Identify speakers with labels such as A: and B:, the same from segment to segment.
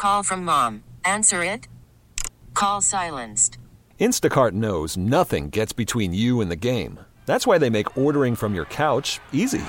A: call from mom. Answer it. Call silenced.
B: Instacart knows nothing gets between you and the game. That's why they make ordering from your couch easy.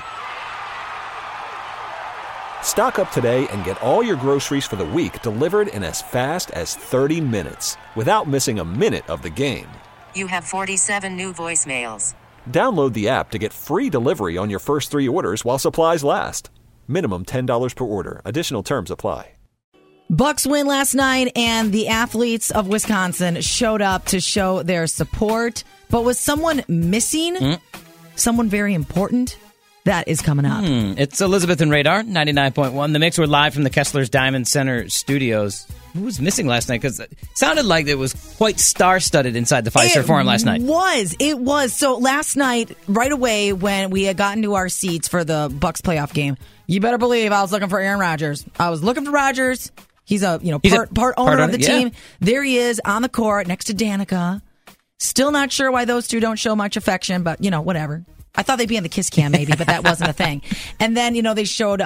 B: Stock up today and get all your groceries for the week delivered in as fast as 30 minutes without missing a minute of the game.
A: You have 47 new voicemails.
B: Download the app to get free delivery on your first 3 orders while supplies last. Minimum $10 per order. Additional terms apply.
C: Bucks win last night, and the athletes of Wisconsin showed up to show their support. But was someone missing? Someone very important? That is coming up.
D: It's Elizabeth and Radar, 99.1. The Mix, we're live from the Kessler's Diamond Center studios. Who was missing last night? Because it sounded like it was quite star-studded inside the Fiserv Forum last night.
C: It was. So last night, right away, when we had gotten to our seats for the Bucks playoff game, you better believe I was looking for Aaron Rodgers. I was looking for Rodgers. He's a part owner of the team. There he is on the court next to Danica. Still not sure why those two don't show much affection, but, whatever. I thought they'd be in the kiss cam maybe, but that wasn't a thing. And then, they showed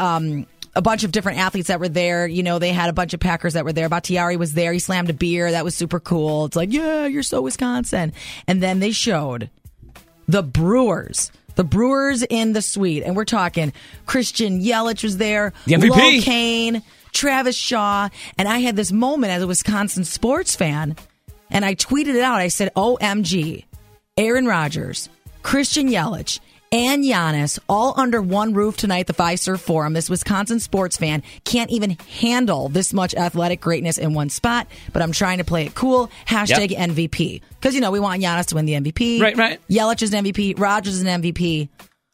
C: a bunch of different athletes that were there. They had a bunch of Packers that were there. Bakhtiari was there. He slammed a beer. That was super cool. It's like, yeah, you're so Wisconsin. And then they showed the Brewers. The Brewers in the suite. And we're talking Christian Yelich was there.
D: The MVP.
C: Lil Kane, Travis Shaw. And I had this moment as a Wisconsin sports fan. And I tweeted it out. I said, OMG, Aaron Rodgers, Christian Yelich, and Giannis all under one roof tonight at the Fiserv Forum. This Wisconsin sports fan can't even handle this much athletic greatness in one spot, but I'm trying to play it cool. Hashtag MVP. Because, we want Giannis to win the MVP.
D: Right.
C: Yelich is an MVP. Rodgers is an MVP.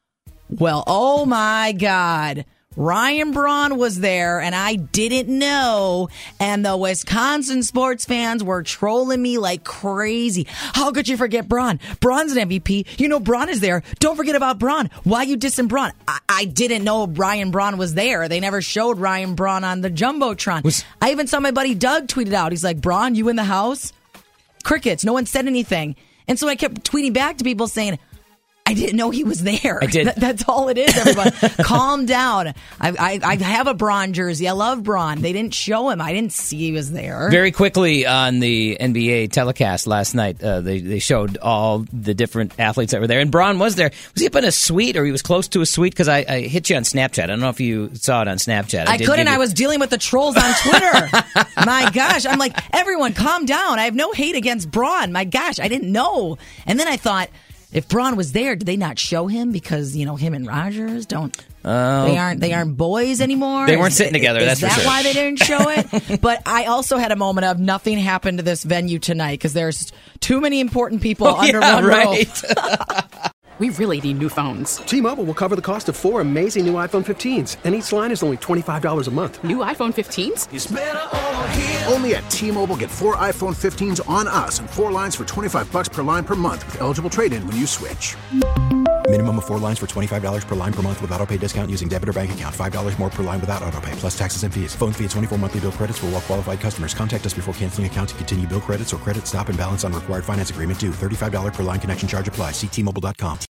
C: Well, oh my God. Ryan Braun was there, and I didn't know. And the Wisconsin sports fans were trolling me like crazy. How could you forget Braun? Braun's an MVP. Braun is there. Don't forget about Braun. Why you dissing Braun? I didn't know Ryan Braun was there. They never showed Ryan Braun on the Jumbotron. I even saw my buddy Doug tweet it out. He's like, Braun, you in the house? Crickets. No one said anything. And so I kept tweeting back to people saying, I didn't know he was there.
D: I did.
C: That's all it is, everybody. Calm down. I have a Braun jersey. I love Braun. They didn't show him. I didn't see he was there.
D: Very quickly on the NBA telecast last night, they showed all the different athletes that were there. And Braun was there. Was he up in a suite or he was close to a suite? Because I hit you on Snapchat. I don't know if you saw it on Snapchat.
C: I couldn't. I was dealing with the trolls on Twitter. My gosh. I'm like, everyone calm down. I have no hate against Braun. My gosh, I didn't know. And then I thought, if Braun was there, did they not show him because him and Rodgers don't? They aren't boys anymore.
D: They weren't sitting together. That's for sure.
C: Is that why they didn't show it? But I also had a moment of nothing happened to this venue tonight because there's too many important people under one roof.
E: We really need new phones.
F: T-Mobile will cover the cost of 4 amazing new iPhone 15s, and each line is only $25 a month.
E: New iPhone 15s?
G: It's better over here. Only at T-Mobile, get 4 iPhone 15s on us and 4 lines for $25 per line per month with eligible trade-in when you switch.
H: Minimum of 4 lines for $25 per line per month with autopay discount using debit or bank account. $5 more per line without autopay, plus taxes and fees. Phone fee at 24 monthly bill credits for well-qualified customers. Contact us before canceling account to continue bill credits or credit stop and balance on required finance agreement due. $35 per line connection charge applies. See T-Mobile.com.